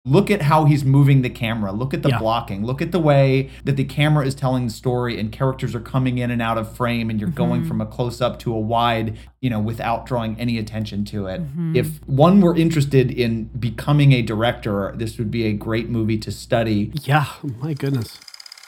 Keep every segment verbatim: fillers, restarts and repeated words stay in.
Look at how he's moving the camera. Look at the Yeah. blocking. Look at the way that the camera is telling the story and characters are coming in and out of frame and you're Mm-hmm. going from a close up to a wide, you know, without drawing any attention to it. Mm-hmm. If one were interested in becoming a director, this would be a great movie to study. Yeah, my goodness.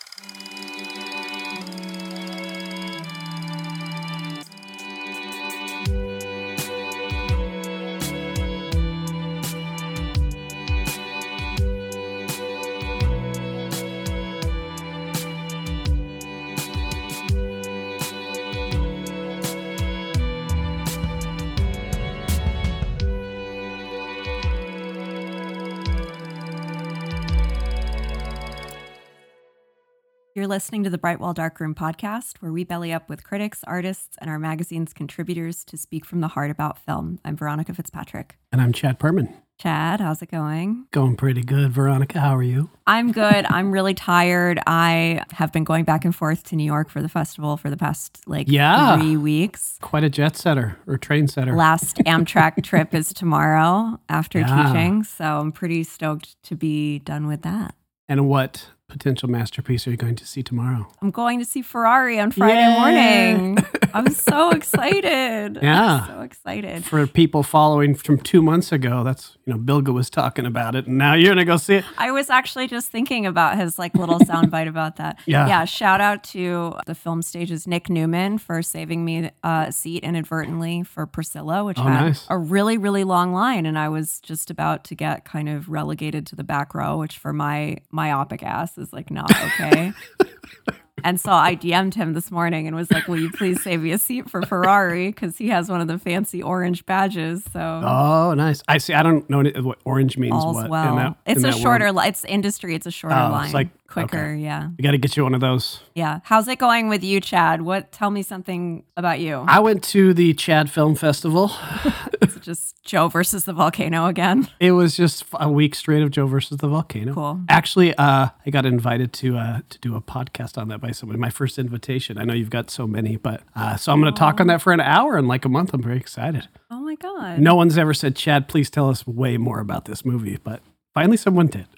You're listening to the Brightwell Darkroom podcast, where we belly up with critics, artists, and our magazine's contributors to speak from the heart about film. I'm Veronica Fitzpatrick. And I'm Chad Perman. Chad, how's it going? Going pretty good. Veronica, how are you? I'm good. I'm really tired. I have been going back and forth to New York for the festival for the past like Yeah. three weeks. Quite a jet setter or train setter. Last Amtrak trip is tomorrow after Yeah. teaching, so I'm pretty stoked to be done with that. And what potential masterpiece are you going to see tomorrow? I'm going to see Ferrari on Friday Yay! morning. I'm so excited. Yeah. I'm so excited. For people following from two months ago, that's, you know, Bilga was talking about it, and now you're going to go see it. I was actually just thinking about his like little soundbite about that. Yeah. Yeah. Shout out to the Film Stage's Nick Newman for saving me a seat inadvertently for Priscilla, which Oh, had nice. a really, really long line. And I was just about to get kind of relegated to the back row, which for my myopic ass is like not okay. And so I D M'd him this morning and was like, will you please save me a seat for Ferrari? Because he has one of the fancy orange badges. So Oh, nice. I see. I don't know what orange means. all's what, well. in that, it's in a that shorter, world. li- it's industry. It's a shorter Oh, line. it's like- quicker. okay. Yeah. We got to get you one of those. Yeah. How's it going with you, Chad? What, tell me something about you. I went to the Chad Film Festival. It's just Joe versus the volcano again. It was just a week straight of Joe versus the volcano. Cool. Actually, uh, I got invited to uh, to do a podcast on that by somebody. My first invitation. I know you've got so many, but uh, so I'm going to talk on that for an hour in like a month. I'm very excited. Oh my God. No one's ever said, Chad, please tell us way more about this movie, but finally someone did.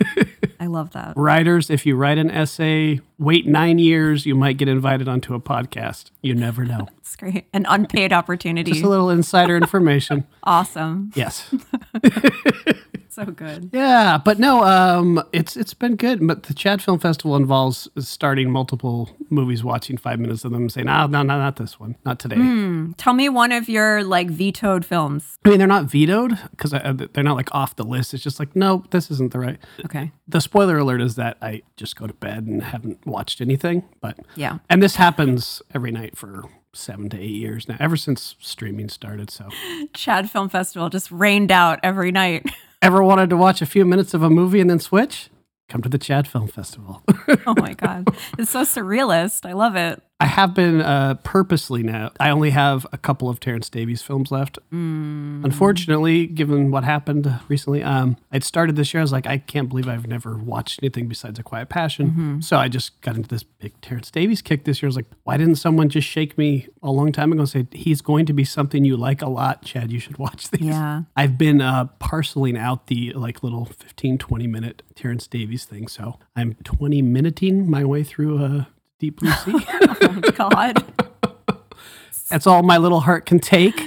I love that. Writers, if you write an essay, wait nine years, you might get invited onto a podcast. You never know. It's great. An unpaid opportunity. Just a little insider information. Awesome. Yes. So good. Yeah, but no, um, it's it's been good. But the Chad Film Festival involves starting multiple movies, watching five minutes of them, and saying, "No, no, no, not this one, not today." Hmm. Tell me one of your like vetoed films. I mean, they're not vetoed because they're not like off the list. It's just like, no, this isn't the right. Okay. The spoiler alert is that I just go to bed and haven't watched anything. But Yeah. and this happens every night for seven to eight years now, ever since streaming started. So, Chad Film Festival just rained out every night. ever wanted to watch a few minutes of a movie and then switch? Come to the Chad Film Festival. Oh my God. It's so surrealist. I love it. I have been uh, purposely now. I only have a couple of Terrence Davies films left. Mm. Unfortunately, given what happened recently, um, I'd started this year. I was like, I can't believe I've never watched anything besides A Quiet Passion. Mm-hmm. So I just got into this big Terrence Davies kick this year. I was like, why didn't someone just shake me a long time ago and say, he's going to be something you like a lot, Chad, you should watch these. Yeah. I've been uh, parceling out the like little fifteen, twenty minute Terrence Davies thing. So I'm twenty minuting my way through a Deep Blue Sea. Oh God. That's all my little heart can take.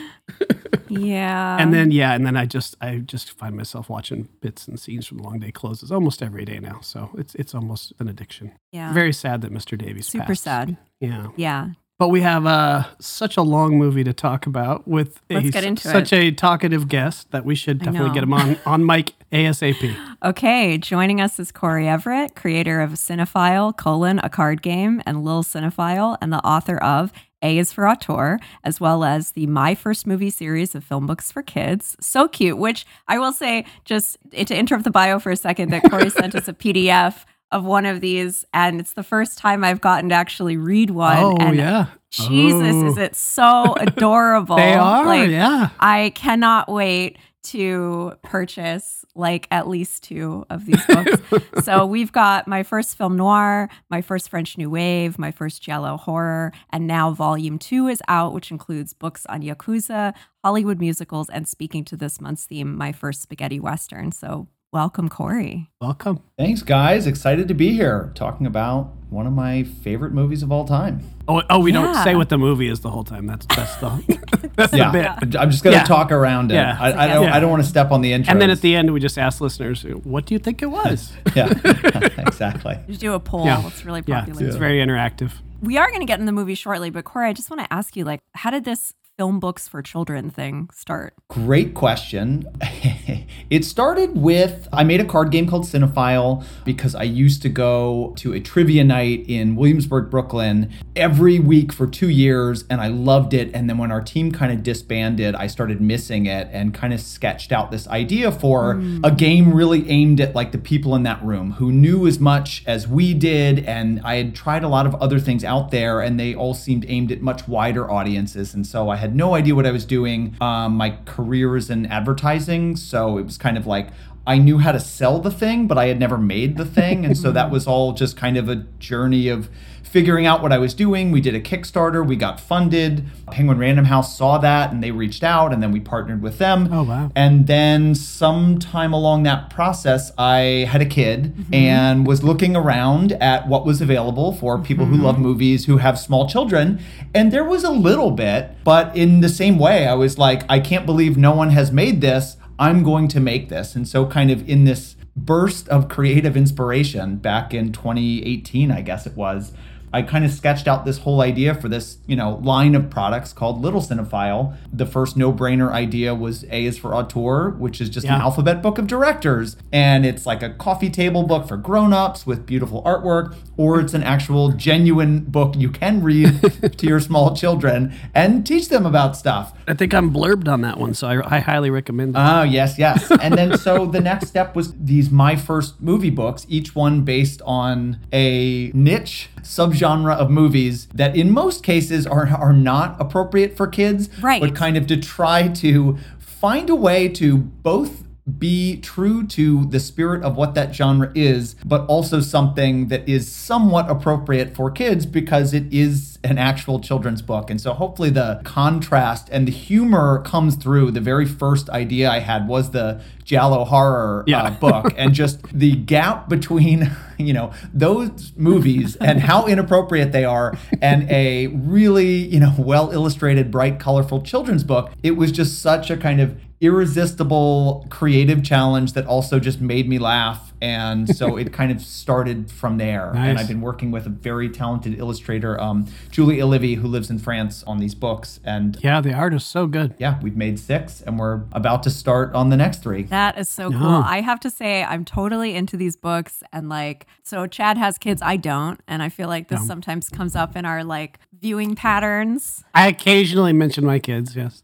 Yeah. And then, yeah, and then I just I just find myself watching bits and scenes from Long Day Closes almost every day now. So it's it's almost an addiction. Yeah. Very sad that Mister Davies Super passed. sad. Yeah. Yeah. But we have uh, such a long movie to talk about with Let's a, get into such it. a talkative guest that we should I definitely know. get him on, on mic ASAP. Okay, joining us is Corey Everett, creator of Cinephile, colon, a card game, and Lil Cinephile, and the author of A is for Auteur, as well as the My First Movie series of film books for kids. So cute, which I will say, just to interrupt the bio for a second, that Corey sent us a P D F of one of these, and it's the first time I've gotten to actually read one. Oh, and yeah. Jesus, Oh. is it so adorable. They are, Like, yeah. I cannot wait to purchase like at least two of these books. So we've got my first film noir, my first French New Wave, my first giallo horror, and now volume two is out, which includes books on Yakuza, Hollywood musicals, and speaking to this month's theme, my first spaghetti Western. So welcome, Corey. Welcome. Thanks, guys. Excited to be here talking about one of my favorite movies of all time. Oh, oh, we Yeah. don't say what the movie is the whole time. That's that's the that's Yeah, the bit. I'm just gonna Yeah. talk around it. Yeah. I, I don't. Yeah. I don't want to step on the intro. And then at the end, we just ask listeners, "What do you think it was?" yeah, exactly. You do a poll. Yeah. It's really Yeah, popular. it's very interactive. We are going to get in the movie shortly, but Corey, I just want to ask you, like, how did this film books for children thing start? Great question. It started with, I made a card game called Cinephile because I used to go to a trivia night in Williamsburg, Brooklyn every week for two years and I loved it. And then when our team kind of disbanded, I started missing it and kind of sketched out this idea for mm. a game really aimed at like the people in that room who knew as much as we did. And I had tried a lot of other things out there and they all seemed aimed at much wider audiences. And so I had no idea what I was doing. Um, my career is in advertising, so it was kind of like I knew how to sell the thing, but I had never made the thing. And so that was all just kind of a journey of figuring out what I was doing. We did a Kickstarter, we got funded. Penguin Random House saw that and they reached out and then we partnered with them. Oh, wow. And then sometime along that process, I had a kid mm-hmm. and was looking around at what was available for people mm-hmm. who love movies, who have small children. And there was a little bit, but in the same way, I was like, I can't believe no one has made this. I'm going to make this. And so kind of in this burst of creative inspiration back in twenty eighteen, I guess it was, I kind of sketched out this whole idea for this, you know, line of products called Little Cinephile. The first no-brainer idea was A is for Auteur, which is just yeah. an alphabet book of directors. And it's like a coffee table book for grown-ups with beautiful artwork, or it's an actual genuine book you can read to your small children and teach them about stuff. I think I'm blurbed on that one, so I, I highly recommend it. Oh, yes, yes. And then so the next step was these My First Movie books, each one based on a niche subgenre of movies that in most cases are are not appropriate for kids, right. but kind of to try to find a way to both be true to the spirit of what that genre is, but also something that is somewhat appropriate for kids because it is an actual children's book. And so hopefully the contrast and the humor comes through. The very first idea I had was the Giallo horror yeah. uh, book, and just the gap between, you know, those movies and how inappropriate they are and a really, you know, well illustrated, bright, colorful children's book. It was just such a kind of irresistible creative challenge that also just made me laugh. And so it kind of started from there. Nice. And I've been working with a very talented illustrator, um, Julie Olivy, who lives in France, on these books. And yeah, the art is so good. Yeah, we've made six and we're about to start on the next three. That is so No. cool. I have to say, I'm totally into these books. And like, so Chad has kids, I don't. And I feel like this No. sometimes comes up in our like viewing patterns. I occasionally mention my kids, yes.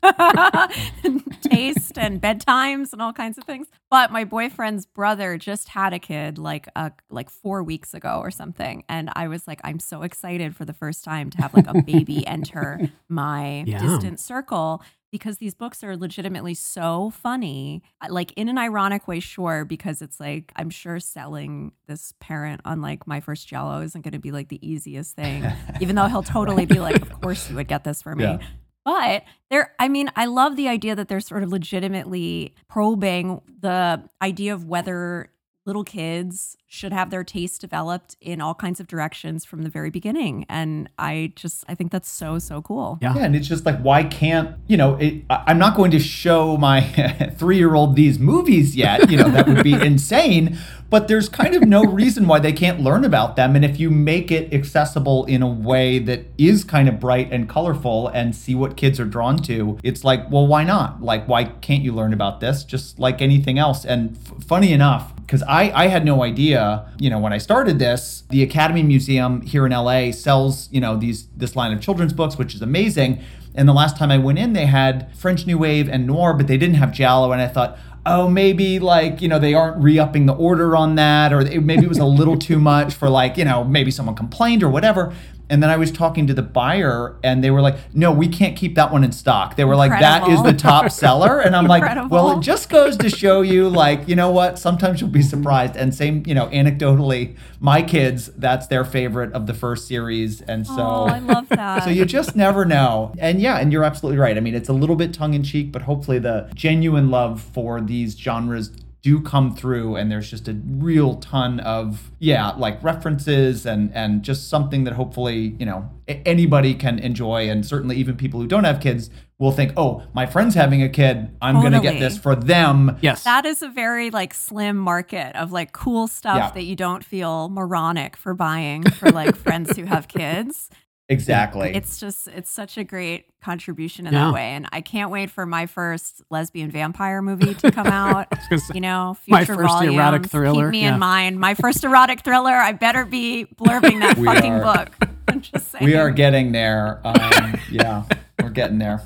Taste and bedtimes and all kinds of things. But my boyfriend's brother just had a kid like a, like four weeks ago or something. And I was like, I'm so excited for the first time to have like a baby enter my Yeah. distant circle, because these books are legitimately so funny, like in an ironic way, sure, because it's like, I'm sure selling this parent on like My First Giallo isn't going to be like the easiest thing, even though he'll totally be like, of course you would get this for me. Yeah. But they're, I mean, I love the idea that they're sort of legitimately probing the idea of whether little kids should have their taste developed in all kinds of directions from the very beginning. And I just, I think that's so, so cool. Yeah. Yeah, and it's just like, why can't, you know, it, I- I'm not going to show my three-year-old these movies yet. You know, that would be insane. But there's kind of no reason why they can't learn about them. And if you make it accessible in a way that is kind of bright and colorful and see what kids are drawn to, it's like, well, why not? Like, why can't you learn about this just like anything else? And f- funny enough, because I, I had no idea, you know, when I started this, the Academy Museum here in L A sells, you know, these this line of children's books, which is amazing. And the last time I went in, they had French New Wave and Noir, but they didn't have Giallo. And I thought, oh, maybe like, you know, they aren't re-upping the order on that, or it, maybe it was a little too much for like, you know, maybe someone complained or whatever. And then I was talking to the buyer and they were like, no, we can't keep that one in stock. They were like, that is the top seller. And I'm like, well, it just goes to show you, like, you know what, sometimes you'll be surprised. And same, you know, anecdotally, my kids, that's their favorite of the first series. And so Oh, I love that. so you just never know. And yeah, and you're absolutely right. I mean, it's a little bit tongue in cheek, but hopefully the genuine love for these genres do come through, and there's just a real ton of, yeah, like references and, and just something that hopefully, you know, anybody can enjoy. And certainly even people who don't have kids will think, oh, my friend's having a kid, I'm Totally. going to get this for them. Yes. That is a very like slim market of like cool stuff Yeah. that you don't feel moronic for buying for like friends who have kids. Exactly. It's just, it's such a great contribution in Yeah. that way. And I can't wait for my first lesbian vampire movie to come out. gonna say, You know, my future first volumes. erotic thriller, Keep me yeah. in mind. My first erotic thriller. I better be blurbing that We fucking are- book. I'm just saying. we are getting there. Um, yeah, we're getting there.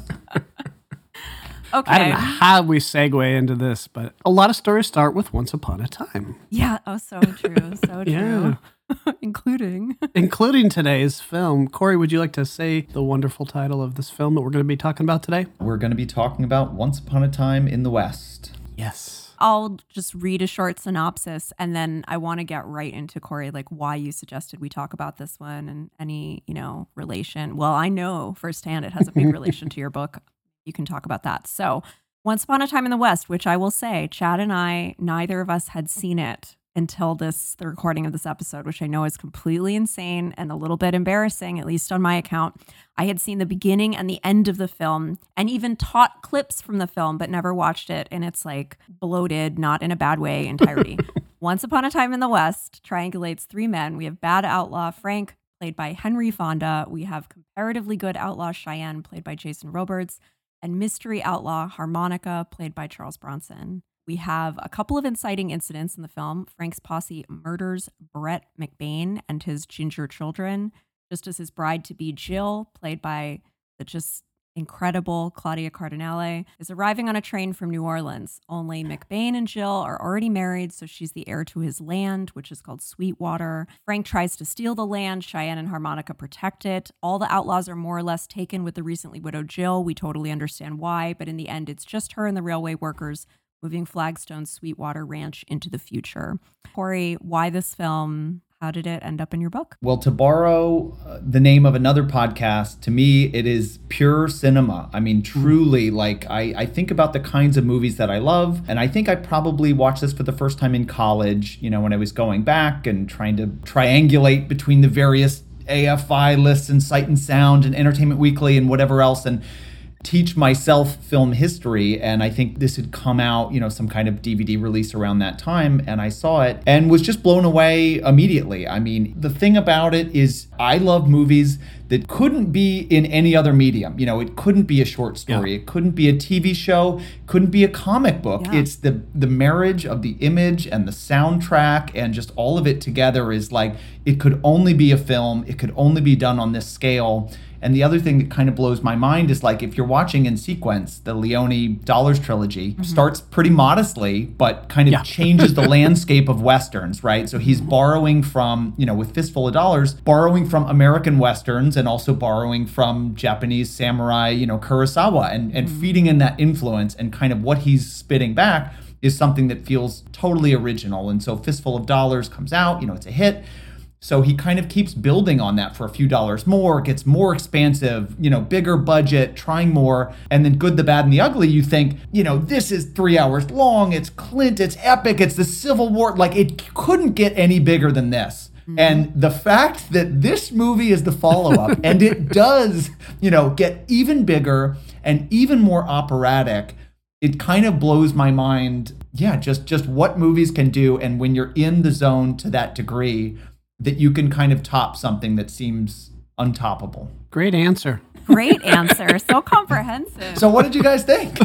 Okay. I don't know how we segue into this, but a lot of stories start with Once Upon a Time, Yeah. Oh, so true. So Yeah. true. Including. including today's film. Corey, would you like to say the wonderful title of this film that we're going to be talking about today? We're going to be talking about Once Upon a Time in the West. Yes. I'll just read a short synopsis, and then I want to get right into, Corey, like why you suggested we talk about this one and any, you know, relation. Well, I know firsthand it has a big relation to your book. You can talk about that. So, Once Upon a Time in the West, which I will say, Chad and I, neither of us had seen it until this, the recording of this episode, which I know is completely insane and a little bit embarrassing, at least on my account. I had seen the beginning and the end of the film and even taught clips from the film, but never watched it. And it's like bloated, not in a bad way, entirety. Once Upon a Time in the West triangulates three men. We have bad outlaw Frank, played by Henry Fonda. We have comparatively good outlaw Cheyenne, played by Jason Robards, and mystery outlaw Harmonica, played by Charles Bronson. We have a couple of inciting incidents in the film. Frank's posse murders Brett McBain and his ginger children, just as his bride-to-be Jill, played by the just incredible Claudia Cardinale, is arriving on a train from New Orleans. Only McBain and Jill are already married, so she's the heir to his land, which is called Sweetwater. Frank tries to steal the land. Cheyenne and Harmonica protect it. All the outlaws are more or less taken with the recently widowed Jill. We totally understand why, but in the end, it's just her and the railway workers moving Flagstone's Sweetwater Ranch into the future. Corey, why this film? How did it end up in your book? Well, to borrow uh, the name of another podcast, to me, it is pure cinema. I mean, truly, like, I, I think about the kinds of movies that I love. And I think I probably watched this for the first time in college, you know, when I was going back and trying to triangulate between the various A F I lists and Sight and Sound and Entertainment Weekly and whatever else. And teach myself film history, and I think this had come out, you know, some kind of D V D release around that time, and I saw it and was just blown away immediately. I mean, the thing about it is I love movies that couldn't be in any other medium. You know, it couldn't be a short story, Yeah. it couldn't be a T V show, couldn't be a comic book. Yeah. It's the the marriage of the image and the soundtrack and just all of it together is like, it could only be a film, it could only be done on this scale. And the other thing that kind of blows my mind is, like, if you're watching in sequence, the Leone Dollars trilogy mm-hmm. starts pretty modestly, but kind of Yeah. changes the landscape of Westerns, right? So he's borrowing from, you know, with Fistful of Dollars, borrowing from American Westerns and also borrowing from Japanese samurai, you know, Kurosawa, and, and mm-hmm. feeding in that influence, and kind of what he's spitting back is something that feels totally original. And so Fistful of Dollars comes out, you know, it's a hit. So he kind of keeps building on that for a few dollars more, gets more expansive, you know, bigger budget, trying more. And then Good, the Bad, and the Ugly, you think, you know, this is three hours long. It's Clint, it's epic, it's the Civil War. Like, it couldn't get any bigger than this. Mm-hmm. And the fact that this movie is the follow-up and it does, you know, get even bigger and even more operatic, it kind of blows my mind. Yeah, just, just what movies can do. And when you're in the zone to that degree, that you can kind of top something that seems untoppable. Great answer. Great answer. So comprehensive. So what did you guys think?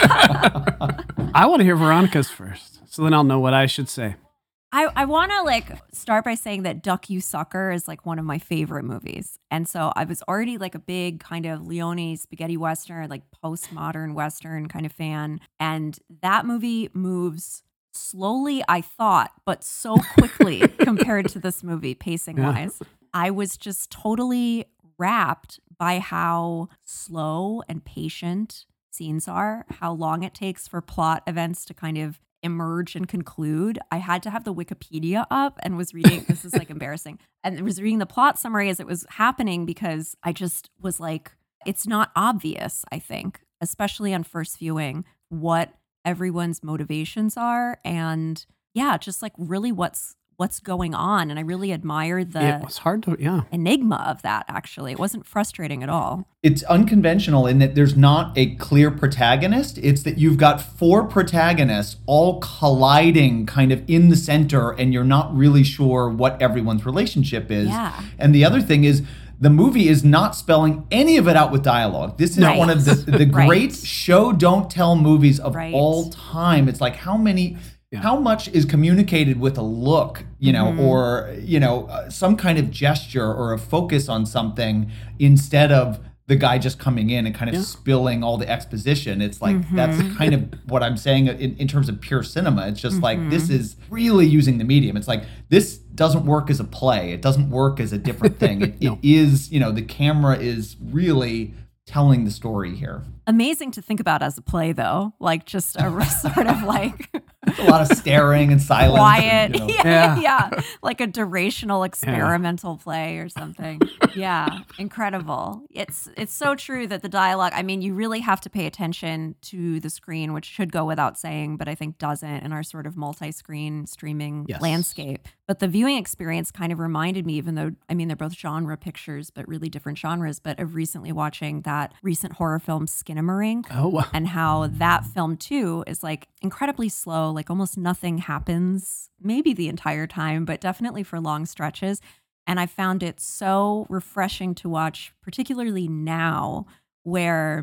I want to hear Veronica's first, so then I'll know what I should say. I, I want to like start by saying that Duck You Sucker is like one of my favorite movies. And so I was already like a big kind of Leone spaghetti Western, like postmodern Western kind of fan. And that movie moves slowly, I thought, but so quickly compared to this movie, pacing wise. Yeah. I was just totally rapt by how slow and patient scenes are, how long it takes for plot events to kind of emerge and conclude. I had to have the Wikipedia up and was reading, this is like embarrassing, and was reading the plot summary as it was happening, because I just was like, it's not obvious, I think, especially on first viewing, what everyone's motivations are, and yeah, just like really what's what's going on. And I really admire the It was hard to, yeah. enigma of that, actually. It wasn't frustrating at all. It's unconventional in that there's not a clear protagonist. It's that you've got four protagonists all colliding kind of in the center, and you're not really sure what everyone's relationship is. Yeah. And the other thing is, the movie is not spelling any of it out with dialogue. This is Right. one of the, the Right. great show don't tell movies of Right. all time. It's like how many... Yeah. How much is communicated with a look, you know, Mm-hmm. or, you know, uh, some kind of gesture or a focus on something instead of the guy just coming in and kind of Yeah. spilling all the exposition. It's like, Mm-hmm. that's kind of what I'm saying in, in terms of pure cinema. It's just like, Mm-hmm. this is really using the medium. It's like, this doesn't work as a play. It doesn't work as a different thing. It, No. it is, you know, the camera is really telling the story here. Amazing to think about as a play, though. Like just a sort of like A lot of staring and silence. quiet, and, you know. yeah, Yeah. yeah, like a durational experimental play or something. Yeah, incredible. It's it's so true that the dialogue. I mean, you really have to pay attention to the screen, which should go without saying, but I think doesn't in our sort of multi-screen streaming Yes. landscape. But the viewing experience kind of reminded me, even though I mean they're both genre pictures, but really different genres. But of recently watching that recent horror film Skinamarink. Oh, wow. And how that film too is like incredibly slow, like almost nothing happens, maybe the entire time, but definitely for long stretches. And I found it so refreshing to watch, particularly now, where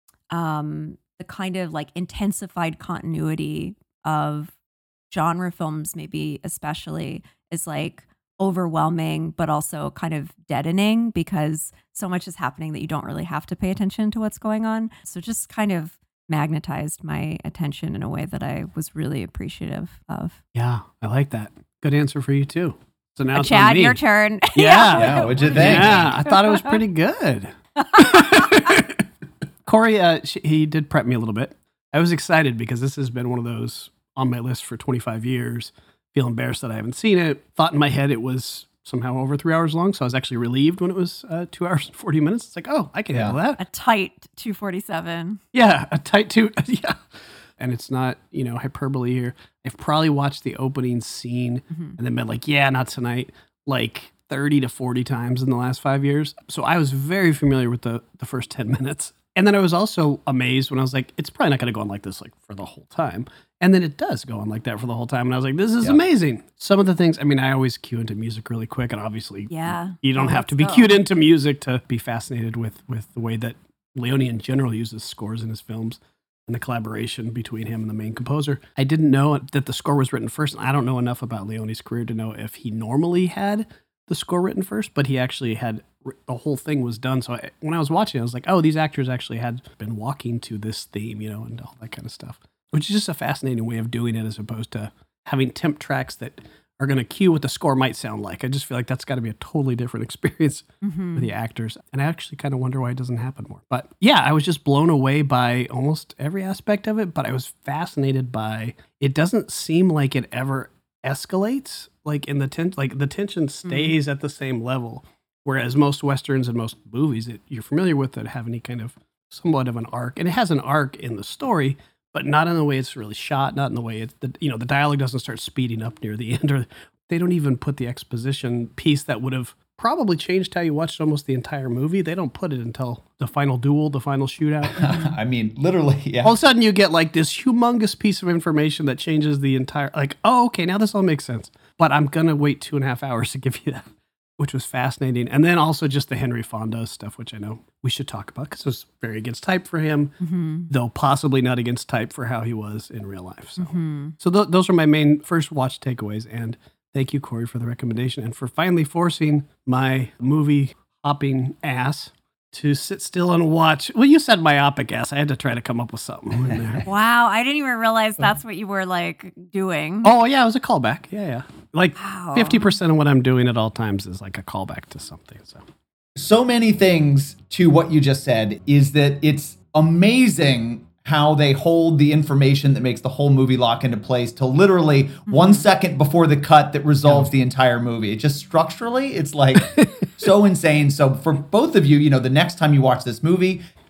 um, the kind of like intensified continuity of genre films, maybe especially, is like overwhelming, but also kind of deadening because so much is happening that you don't really have to pay attention to what's going on. So just kind of magnetized my attention in a way that I was really appreciative of. Yeah, I like that. Good answer for you too. So now Uh, it's on Chad, me. your turn. Yeah. Yeah, what'd you What did think? Yeah, I thought it was pretty good. Corey, uh, sh- he did prep me a little bit. I was excited because this has been one of those on my list for twenty-five years. Feel embarrassed that I haven't seen it. Thought in my head it was somehow over three hours long, so I was actually relieved when it was uh, two hours and forty minutes. It's like, oh, I can Yeah. handle that. A tight two forty-seven. Yeah, a tight two. Yeah. And it's not, you know, hyperbole here. I've probably watched the opening scene and then been like, yeah, not tonight, like thirty to forty times in the last five years. So I was very familiar with the, the first ten minutes. And then I was also amazed when I was like, it's probably not going to go on like this like for the whole time. And then it does go on like that for the whole time. And I was like, this is Yeah. amazing. Some of the things, I mean, I always cue into music really quick. And obviously, Yeah. you don't Oh, have let's to be go. cued into music to be fascinated with, with the way that Leone in general uses scores in his films and the collaboration between him and the main composer. I didn't know that the score was written first. I don't know enough about Leone's career to know if he normally had the score written first, but he actually had the whole thing was done. So I, when I was watching, I was like, oh, these actors actually had been walking to this theme, you know, and all that kind of stuff, which is just a fascinating way of doing it as opposed to having temp tracks that are going to cue what the score might sound like. I just feel like that's got to be a totally different experience Mm-hmm. with the actors. And I actually kind of wonder why it doesn't happen more. But yeah, I was just blown away by almost every aspect of it, but I was fascinated by it doesn't seem like it ever escalates. Like in the ten- like the tension stays at the same level. Whereas most Westerns and most movies that you're familiar with that have any kind of somewhat of an arc, and it has an arc in the story, but not in the way it's really shot, not in the way it's, the, you know, the dialogue doesn't start speeding up near the end, or they don't even put the exposition piece that would have probably changed how you watched almost the entire movie. They don't put it until the final duel, the final shootout. I mean, literally, yeah. All of a sudden you get like this humongous piece of information that changes the entire, like, oh, okay, now this all makes sense. But I'm going to wait two and a half hours to give you that, which was fascinating. And then also just the Henry Fonda stuff, which I know we should talk about because it was very against type for him, Mm-hmm. though possibly not against type for how he was in real life. So, Mm-hmm. so th- those are my main first watch takeaways. And thank you, Corey, for the recommendation and for finally forcing my movie hopping ass to sit still and watch. Well, you said myopic ass. I had to try to come up with something in there. Wow, I didn't even realize that's what you were like doing. Oh, yeah, it was a callback. Yeah, yeah. Like Wow. fifty percent of what I'm doing at all times is like a callback to something. So So many things to what you just said is that it's amazing how they hold the information that makes the whole movie lock into place to literally Mm-hmm. one second before the cut that resolves the entire movie. It just structurally, it's like so insane. So for both of you, you know, the next time you watch this movie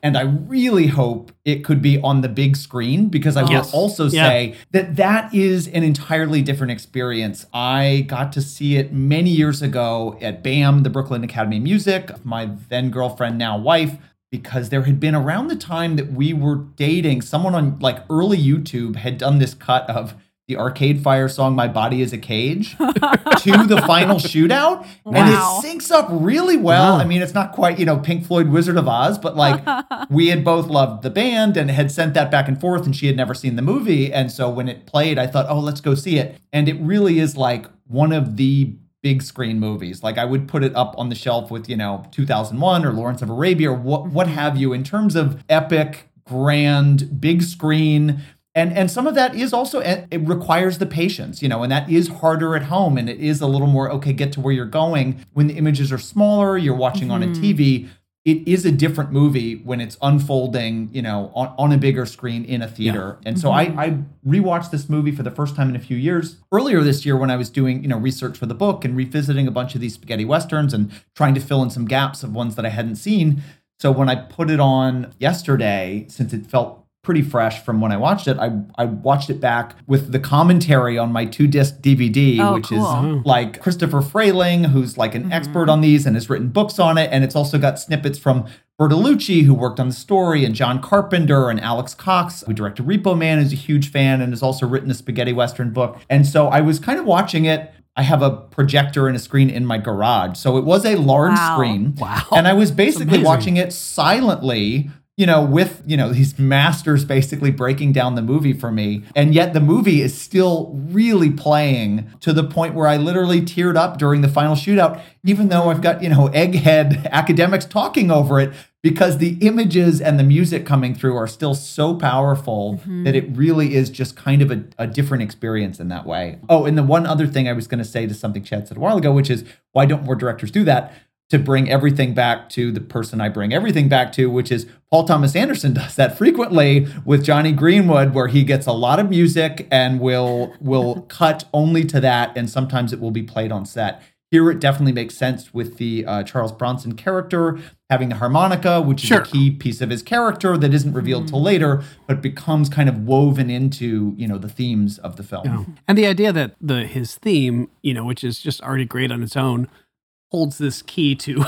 And I really hope it could be on the big screen, because I will Yes. also Yeah. say that that is an entirely different experience. I got to see it many years ago at BAM, the Brooklyn Academy of Music, my then girlfriend, now wife, because there had been, around the time that we were dating, someone on like early YouTube had done this cut of the Arcade Fire song "My Body Is a Cage" to the final shootout, and Wow. it syncs up really well. Wow. I mean, it's not quite, you know, Pink Floyd Wizard of Oz, but like we had both loved the band and had sent that back and forth, and she had never seen the movie, and so when it played, I thought, oh, let's go see it. And it really is like one of the big screen movies. Like I would put it up on the shelf with, you know, two thousand one or Lawrence of Arabia or what what have you, in terms of epic, grand, big screen. And and some of that is also, it requires the patience, you know, and that is harder at home. And it is a little more, okay, get to where you're going. When the images are smaller, you're watching mm-hmm. on a T V, it is a different movie when it's unfolding, you know, on, on a bigger screen in a theater. Yeah. And so mm-hmm. I, I rewatched this movie for the first time in a few years. Earlier this year when I was doing, you know, research for the book and revisiting a bunch of these spaghetti westerns and trying to fill in some gaps of ones that I hadn't seen. So when I put it on yesterday, since it felt pretty fresh from when I watched it, I I watched it back with the commentary on my two-disc D V D, oh, which cool. is like Christopher Frayling, who's like an mm-hmm. expert on these and has written books on it. And it's also got snippets from Bertolucci, who worked on the story, and John Carpenter, and Alex Cox, who directed Repo Man, is a huge fan and has also written a spaghetti western book. And so I was kind of watching it. I have a projector and a screen in my garage. So it was a large wow. screen. Wow. And I was basically watching it silently, you know, with, you know, these masters basically breaking down the movie for me. And yet the movie is still really playing to the point where I literally teared up during the final shootout, even though I've got, you know, egghead academics talking over it, because the images and the music coming through are still so powerful mm-hmm. that it really is just kind of a, a different experience in that way. Oh, and the one other thing I was going to say to something Chad said a while ago, which is, why don't more directors do that? To bring everything back to the person I bring everything back to, which is Paul Thomas Anderson does that frequently with Johnny Greenwood, where he gets a lot of music and will will cut only to that, and sometimes it will be played on set. Here it definitely makes sense with the uh, Charles Bronson character having the harmonica, which is sure. a key piece of his character that isn't revealed mm-hmm. till later, but becomes kind of woven into, you know, the themes of the film. Yeah. And the idea that the his theme, you know, which is just already great on its own, holds this key to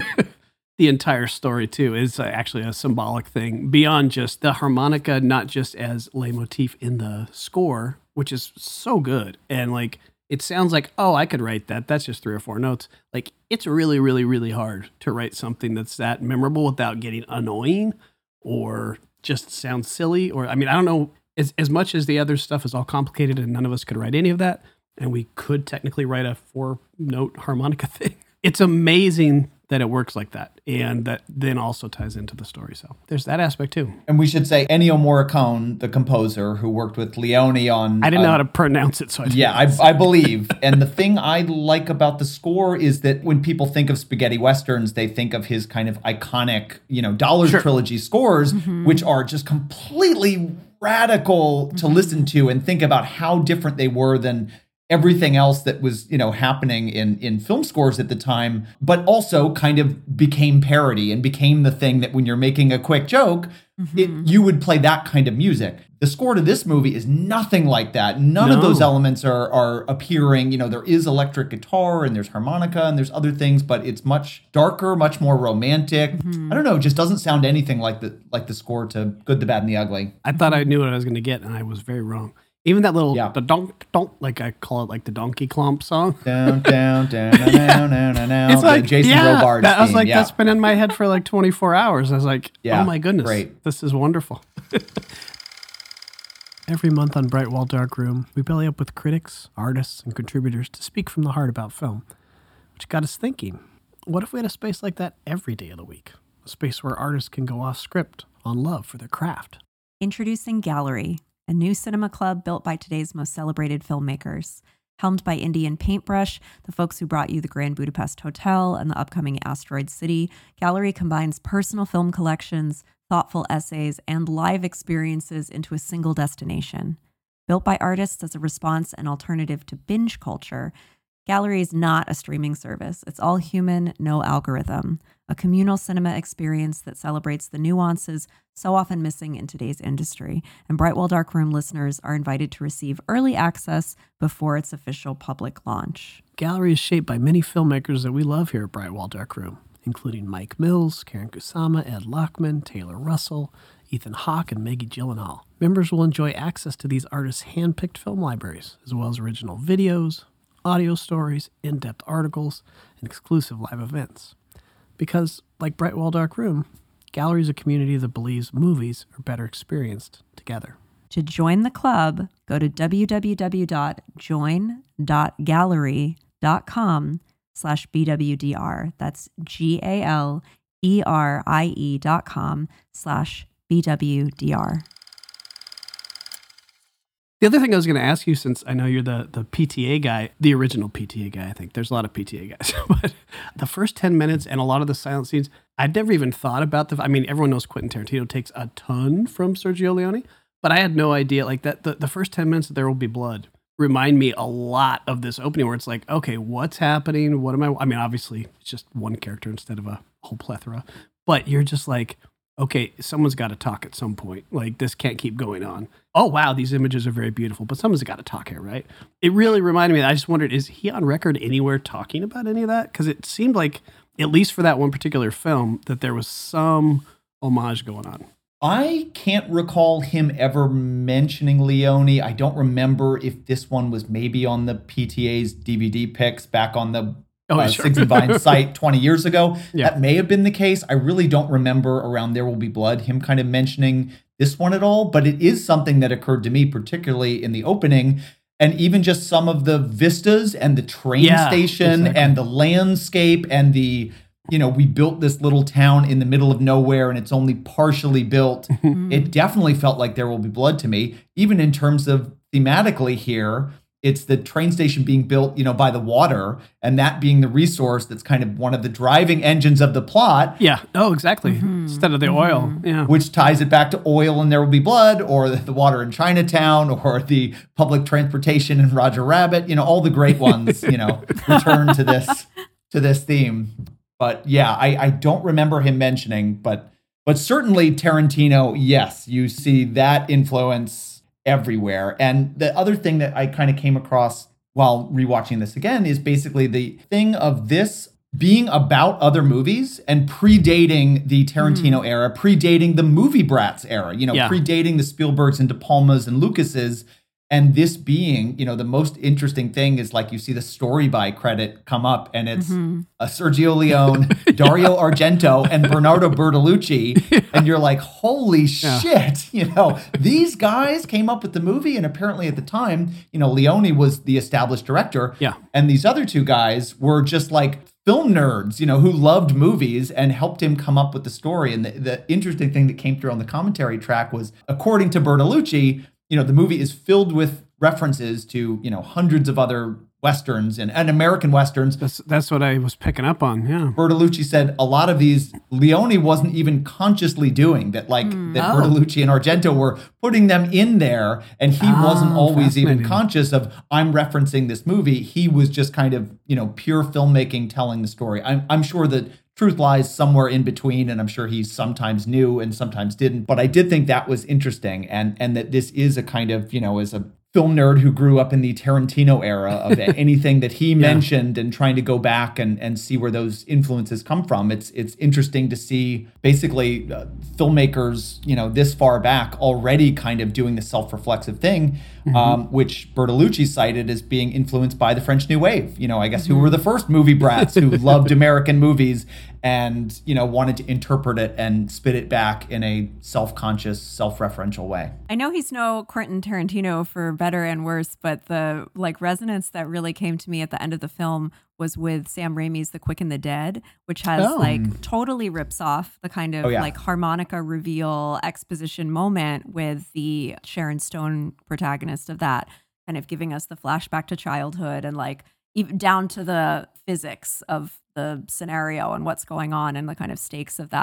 the entire story too, is actually a symbolic thing beyond just the harmonica, not just as leitmotif in the score, which is so good. And like, it sounds like, oh, I could write that. That's just three or four notes. Like, it's really, really, really hard to write something that's that memorable without getting annoying or just sounds silly. Or, I mean, I don't know, as, as much as the other stuff is all complicated and none of us could write any of that, and we could technically write a four note harmonica thing. It's amazing that it works like that, and that then also ties into the story. So there's that aspect too. And we should say Ennio Morricone, the composer who worked with Leone on... I didn't know uh, how to pronounce it, so I didn't Yeah, I, I believe. And the thing I like about the score is that when people think of spaghetti westerns, they think of his kind of iconic, you know, Dollars Sure. Trilogy scores, Mm-hmm. which are just completely radical to listen to and think about how different they were than everything else that was, you know, happening in, in film scores at the time, but also kind of became parody and became the thing that when you're making a quick joke, mm-hmm. it, you would play that kind of music. The score to this movie is nothing like that. None No. of those elements are are appearing. You know, there is electric guitar and there's harmonica and there's other things, but it's much darker, much more romantic. Mm-hmm. I don't know, it just doesn't sound anything like the like the score to Good, the Bad, and the Ugly. I thought I knew what I was going to get, and I was very wrong. Even that little, Yeah. the donk, donk, like I call it like the Donkey Clump song. Down, down, down, down, down, down, down, down. It's like, The Jason yeah, Robards that, I was theme, like, yeah. that's been in my head for like twenty-four hours. I was like, Yeah, oh my goodness, great. This is wonderful. Every month on Bright Wall Dark Room, we belly up with critics, artists, and contributors to speak from the heart about film, which got us thinking, what if we had a space like that every day of the week? A space where artists can go off script on love for their craft. Introducing Gallery, a new cinema club built by today's most celebrated filmmakers. Helmed by Indian Paintbrush, the folks who brought you the Grand Budapest Hotel and the upcoming Asteroid City, Gallery combines personal film collections, thoughtful essays, and live experiences into a single destination. Built by artists as a response and alternative to binge culture, Gallery is not a streaming service. It's all human, no algorithm. A communal cinema experience that celebrates the nuances so often missing in today's industry. And Brightwell Dark Room listeners are invited to receive early access before its official public launch. Gallery is shaped by many filmmakers that we love here at Brightwell Dark Room, including Mike Mills, Karen Kusama, Ed Lockman, Taylor Russell, Ethan Hawke, and Maggie Gyllenhaal. Members will enjoy access to these artists' hand-picked film libraries, as well as original videos, audio stories, in-depth articles, and exclusive live events. Because, like Brightwell Dark Room, Gallery is a community that believes movies are better experienced together. To join the club, go to www.join.gallery.com slash BWDR. That's G-A-L-E-R-I-E dot com slash B-W-D-R. The other thing I was going to ask you, since I know you're the, the P T A guy, the original P T A guy, I think. There's a lot of P T A guys. But the first ten minutes and a lot of the silent scenes, I'd never even thought about the... I mean, everyone knows Quentin Tarantino takes a ton from Sergio Leone, but I had no idea. Like, that the, the first ten minutes of There Will Be Blood remind me a lot of this opening where it's like, okay, what's happening? What am I... I mean, obviously, it's just one character instead of a whole plethora. But you're just like... okay, someone's got to talk at some point. Like, this can't keep going on. Oh, wow, these images are very beautiful, but someone's got to talk here, right? It really reminded me, I just wondered, is he on record anywhere talking about any of that? Because it seemed like, at least for that one particular film, that there was some homage going on. I can't recall him ever mentioning Leone. I don't remember if this one was maybe on the P T A's D V D picks back on the Oh, uh, sure. Sigs and Vine site twenty years ago. Yeah. That may have been the case. I really don't remember around There Will Be Blood him kind of mentioning this one at all, but it is something that occurred to me, particularly in the opening, and even just some of the vistas and the train Yeah, station exactly. and the landscape and the, you know, we built this little town in the middle of nowhere and it's only partially built. It definitely felt like There Will Be Blood to me, even in terms of thematically here. It's the train station being built, you know, by the water, and that being the resource that's kind of one of the driving engines of the plot, Yeah. Oh, exactly. Mm-hmm. Instead of the oil. Yeah. which ties it back to oil and There Will Be Blood, or the water in Chinatown, or the public transportation in Roger Rabbit. You know, all the great ones, you know, return to this to this theme. But yeah, I, I don't remember him mentioning, but but certainly Tarantino, yes, you see that influence everywhere. And the other thing that I kind of came across while rewatching this again is basically the thing of this being about other movies and predating the Tarantino Mm. era, predating the movie brats era, you know, Yeah. predating the Spielbergs and De Palmas and Lucases. And this being, you know, the most interesting thing is like you see the story by credit come up and it's Mm-hmm. a Sergio Leone, Dario Argento, and Bernardo Bertolucci. And you're like, holy Yeah. shit, you know, these guys came up with the movie. And apparently at the time, you know, Leone was the established director. Yeah. And these other two guys were just like film nerds, you know, who loved movies and helped him come up with the story. And the, the interesting thing that came through on the commentary track was, according to Bertolucci, you know, the movie is filled with references to, you know, hundreds of other Westerns and, and American Westerns. That's, that's what I was picking up on. Yeah. Bertolucci said a lot of these Leone wasn't even consciously doing that, like that Oh. Bertolucci and Argento were putting them in there. And he Oh, wasn't always even fascinating. conscious of, I'm referencing this movie. He was just kind of, you know, pure filmmaking, telling the story. I'm, I'm sure that truth lies somewhere in between, and I'm sure he sometimes knew and sometimes didn't. But I did think that was interesting, and and that this is a kind of, you know, as a film nerd who grew up in the Tarantino era of anything that he mentioned and trying to go back and, and see where those influences come from. It's it's interesting to see basically uh, filmmakers, you know, this far back already kind of doing the self-reflexive thing, um, which Bertolucci cited as being influenced by the French New Wave. You know, I guess who were the first movie brats who loved American movies and, you know, wanted to interpret it and spit it back in a self-conscious, self-referential way. I know he's no Quentin Tarantino for better and worse, but the like resonance that really came to me at the end of the film was with Sam Raimi's The Quick and the Dead, which has Oh. like totally rips off the kind of Oh, yeah. like harmonica reveal exposition moment with the Sharon Stone protagonist of that, kind of giving us the flashback to childhood and like even down to the physics of the scenario and what's going on and the kind of stakes of that.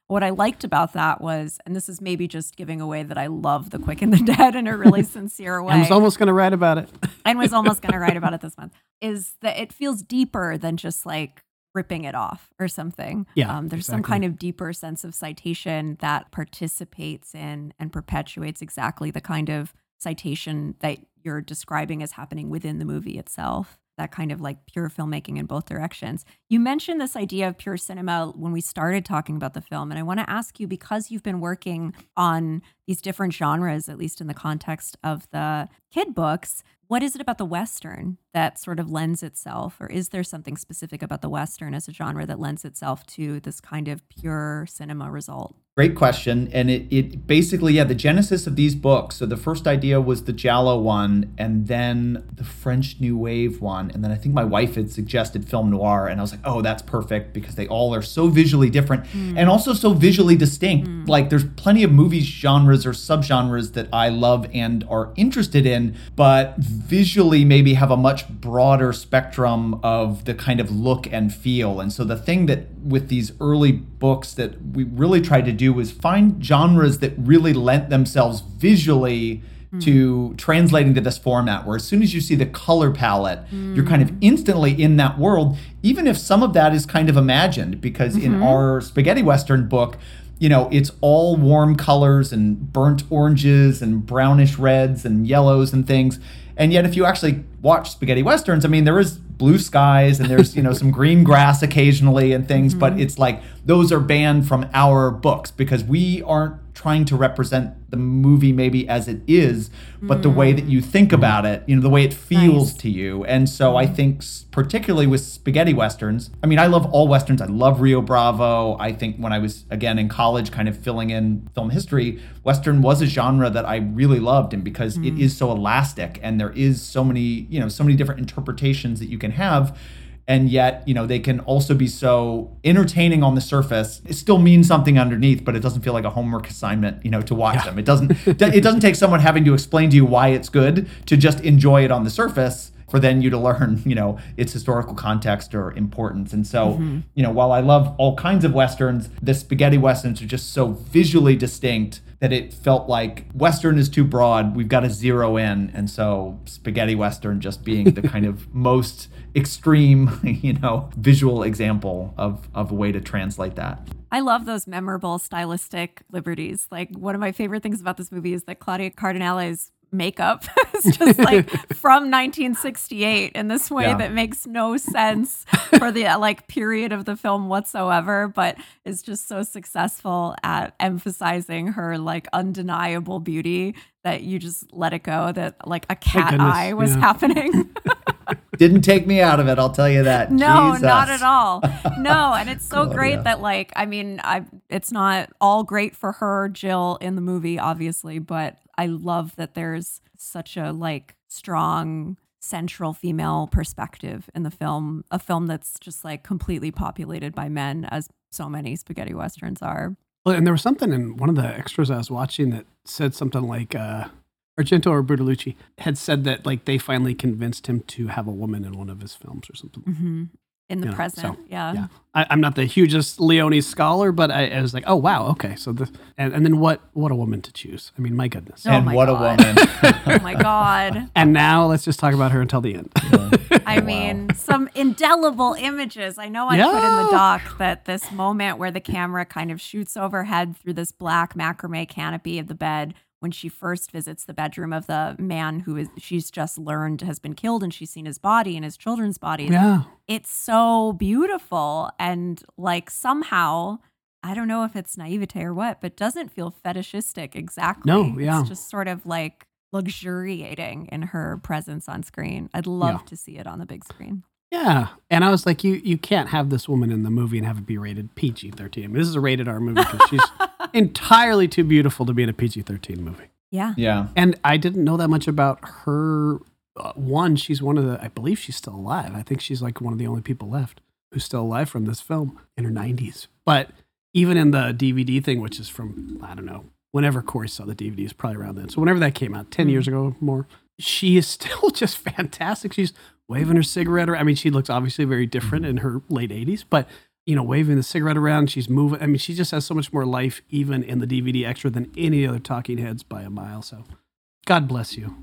what I liked about that was, and this is maybe just giving away that I love The Quick and the Dead in a really sincere way. I was almost going to write about it. and was almost going to write about it this month, is that it feels deeper than just like ripping it off or something. Yeah, um, there's exactly. some kind of deeper sense of citation that participates in and perpetuates exactly the kind of citation that you're describing as happening within the movie itself. That kind of like pure filmmaking in both directions. You mentioned this idea of pure cinema when we started talking about the film. And I want to ask you, because you've been working on these different genres, at least in the context of the kid books, what is it about the Western that sort of lends itself, or is there something specific about the Western as a genre that lends itself to this kind of pure cinema result? Great question. And it, it basically, yeah, the genesis of these books. So the first idea was the Giallo one, and then the French New Wave one. And then I think my wife had suggested film noir. And I was like, oh, that's perfect, because they all are so visually different mm. and also so visually distinct. Mm. Like there's plenty of movie genres or subgenres that I love and are interested in, but visually maybe have a much broader spectrum of the kind of look and feel. And so the thing that with these early books that we really tried to do was find genres that really lent themselves visually mm. to translating to this format, where as soon as you see the color palette, mm. you're kind of instantly in that world, even if some of that is kind of imagined, because mm-hmm. in our spaghetti Western book, you know, it's all warm colors and burnt oranges and brownish reds and yellows and things. And yet if you actually watch spaghetti Westerns, I mean, there is blue skies and there's, you know, some green grass occasionally and things, mm-hmm. but it's like those are banned from our books because we aren't trying to represent the movie maybe as it is, but mm. the way that you think about it, you know, the way it feels nice. to you. And so I think particularly with spaghetti Westerns, I mean, I love all Westerns. I love Rio Bravo. I think when I was, again, in college kind of filling in film history, Western was a genre that I really loved. And because mm. it is so elastic and there is so many, you know, so many different interpretations that you can have, and yet, you know, they can also be so entertaining on the surface. It still means something underneath, but it doesn't feel like a homework assignment, you know, to watch yeah. them. It doesn't it doesn't take someone having to explain to you why it's good to just enjoy it on the surface for then you to learn, you know, its historical context or importance. And so, mm-hmm. you know, while I love all kinds of Westerns, the spaghetti Westerns are just so visually distinct that it felt like Western is too broad. We've got to zero in. And so spaghetti Western just being the kind of most extreme, you know, visual example of, of a way to translate that. I love those memorable stylistic liberties. Like one of my favorite things about this movie is that Claudia Cardinale's makeup is just like from nineteen sixty-eight in this way yeah. that makes no sense for the like period of the film whatsoever, but is just so successful at emphasizing her like undeniable beauty that you just let it go, that like a cat eye was yeah. happening. Didn't take me out of it, I'll tell you that. No, Jesus. Not at all. No, and it's so Claudia. great that like, I mean, I it's not all great for her, Jill, in the movie, obviously, but I love that there's such a like strong central female perspective in the film, a film that's just like completely populated by men, as so many spaghetti Westerns are. Well, and there was something in one of the extras I was watching that said something like uh, Argento or Bertolucci had said that like they finally convinced him to have a woman in one of his films or something. Mm-hmm. In the you know, present, so, yeah. yeah. I, I'm not the hugest Leone scholar, but I, I was like, oh wow, okay. So the and, and then what? What a woman to choose! I mean, my goodness. Oh and my what God. a woman! Oh my God! And now let's just talk about her until the end. Yeah. I mean, wow. some indelible images. I know I yeah. put in the doc that this moment where the camera kind of shoots overhead through this black macrame canopy of the bed when she first visits the bedroom of the man who is she's just learned has been killed, and she's seen his body and his children's bodies. Yeah. It's so beautiful, and like somehow, I don't know if it's naivete or what, but doesn't feel fetishistic exactly. No, yeah. It's just sort of like luxuriating in her presence on screen. I'd love yeah. to see it on the big screen. Yeah. And I was like, you you can't have this woman in the movie and have it be rated P G thirteen. I mean, this is a rated R movie because she's entirely too beautiful to be in a P G thirteen movie. Yeah. Yeah. And I didn't know that much about her. Uh, one, she's one of the, I believe she's still alive. I think she's like one of the only people left who's still alive from this film in her nineties. But even in the D V D thing, which is from, I don't know, whenever Corey saw the D V D, is probably around then. So whenever that came out, ten mm. years ago more, she is still just fantastic. She's waving her cigarette around. I mean, she looks obviously very different in her late eighties, but you know, waving the cigarette around. She's moving. I mean, she just has so much more life, even in the D V D extra, than any other Talking Heads by a mile. So, God bless you.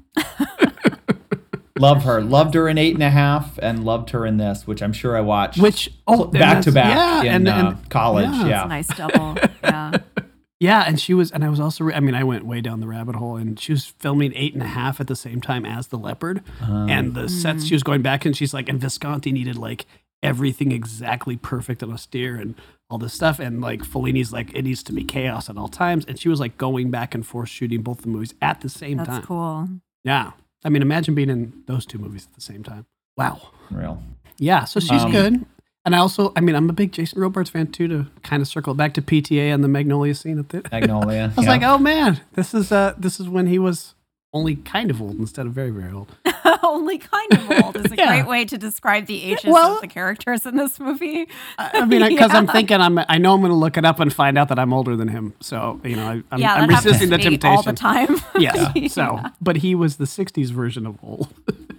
Love her. Loved her in Eight and a Half, and loved her in this, which I'm sure I watched. Which oh, back to back yeah, in and, uh, and, college. Yeah, yeah. Nice double. Yeah. Yeah, and she was, and I was also, I mean, I went way down the rabbit hole, and she was filming Eight and a Half at the same time as The Leopard, Uh, and the sets she was going back, and she's like, and Visconti needed like everything exactly perfect and austere and all this stuff, and like Fellini's like, it needs to be chaos at all times, and she was like going back and forth shooting both the movies at the same That's time. That's cool. Yeah, I mean, imagine being in those two movies at the same time. Wow. Real. Yeah, so she's Um, good. And I also, I mean, I'm a big Jason Robards fan too, to kind of circle back to P T A and the Magnolia scene at the Magnolia. I was yeah. like, oh man, this is uh this is when he was only kind of old instead of very, very old. Only kind of old is a Yeah. great way to describe the ages Well- of the characters in this movie. I I mean, because Yeah. I'm thinking, I'm, I know I'm going to look it up and find out that I'm older than him. So, you know, I, I'm, yeah, I'm that resisting the happens to me temptation. all the time. Yes. So, but he was the sixties version of old.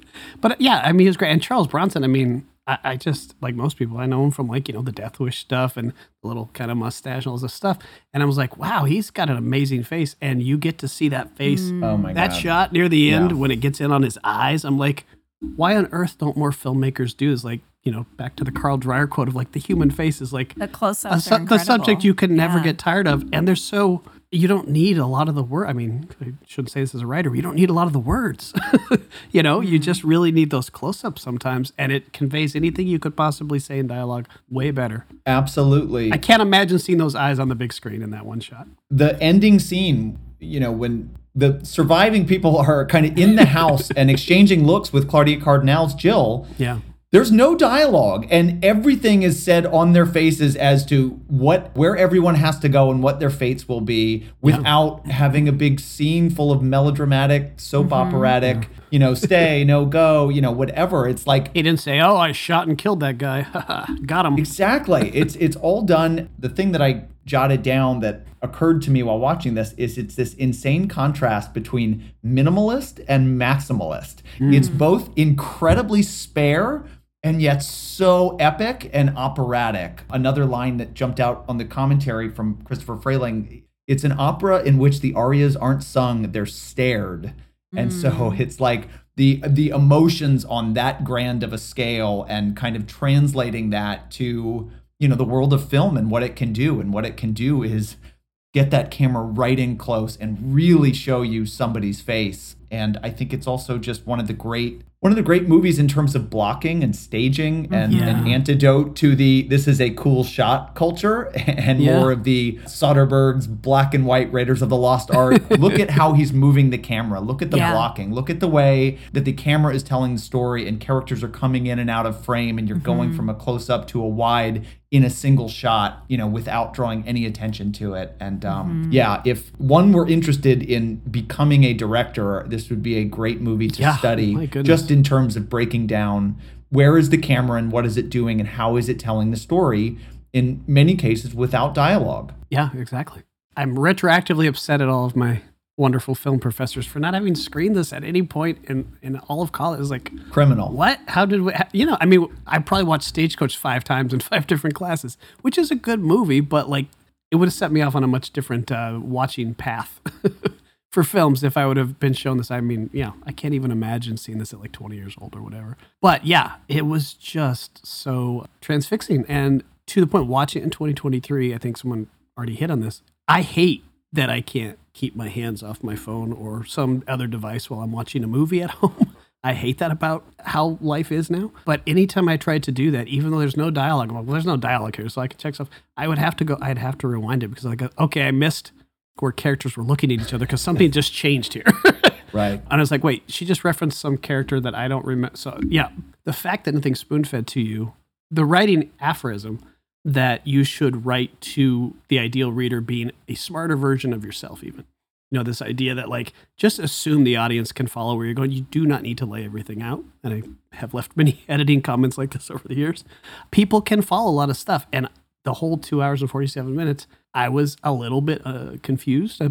But yeah, I mean, he was great. And Charles Bronson, I mean, I, I just, like most people, I know him from like, you know, the Death Wish stuff and the little kind of mustache and all this stuff. And I was like, wow, he's got an amazing face. And you get to see that face, Oh my that God. shot near the end Yeah. when it gets in on his eyes. I'm like, why on earth don't more filmmakers do this? Like, you know, back to the Carl Dreyer quote of like the human face is like The a close-ups su- are the incredible. subject you can never Yeah. get tired of. And they're so, you don't need a lot of the word. I mean, I shouldn't say this as a writer, but you don't need a lot of the words. you know, you just really need those close-ups sometimes, and it conveys anything you could possibly say in dialogue way better. Absolutely. I can't imagine seeing those eyes on the big screen in that one shot. The ending scene, you know, when the surviving people are kind of in the house and exchanging looks with Claudia Cardinal's Jill, Yeah. there's no dialogue, and everything is said on their faces as to what where everyone has to go and what their fates will be, without having a big scene full of melodramatic, soap operatic, you know, stay, no go, you know, whatever. It's like He didn't say, oh, I shot and killed that guy. Got him. exactly. It's it's all done. The thing that I jotted down that occurred to me while watching this is it's this insane contrast between minimalist and maximalist. It's both incredibly spare and yet so epic and operatic. Another line that jumped out on the commentary from Christopher Frayling, it's an opera in which the arias aren't sung, they're stared. And so it's like the the emotions on that grand of a scale, and kind of translating that to, you know, the world of film and what it can do. And what it can do is get that camera right in close and really show you somebody's face. And I think it's also just one of the great one of the great movies in terms of blocking and staging, and Yeah. an antidote to the this is a cool shot culture, and Yeah. more of the Soderbergh's black and white Raiders of the Lost Ark. Look at how he's moving the camera. Look at the Yeah. blocking. Look at the way that the camera is telling the story, and characters are coming in and out of frame, and you're going from a close up to a wide in a single shot, you know, without drawing any attention to it. And um, yeah, if one were interested in becoming a director, this would be a great movie to Yeah, study, my goodness. just in terms of breaking down where is the camera and what is it doing and how is it telling the story, in many cases without dialogue. Yeah, exactly. I'm retroactively upset at all of my wonderful film professors for not having screened this at any point in, in all of college. It's like, Criminal. what? How did we, you know, I mean, I probably watched Stagecoach five times in five different classes, which is a good movie, but like, it would have set me off on a much different uh, watching path for films if I would have been shown this. I mean, yeah, I can't even imagine seeing this at like twenty years old or whatever. But yeah, it was just so transfixing. And to the point, watching it in twenty twenty-three, I think someone already hit on this. I hate that I can't keep my hands off my phone or some other device while I'm watching a movie at home. I hate that about how life is now. But anytime I tried to do that, even though there's no dialogue, I'm like, well, there's no dialogue here, so I can check stuff. I would have to go, I'd have to rewind it because like, okay, I missed where characters were looking at each other because something just changed here. Right. And I was like, wait, she just referenced some character that I don't remember. So yeah, the fact that nothing's spoon-fed to you, the writing aphorism that you should write to the ideal reader being a smarter version of yourself even. You know, this idea that like, just assume the audience can follow where you're going. You do not need to lay everything out. And I have left many editing comments like this over the years. People can follow a lot of stuff. And the whole two hours and forty-seven minutes, I was a little bit uh, confused about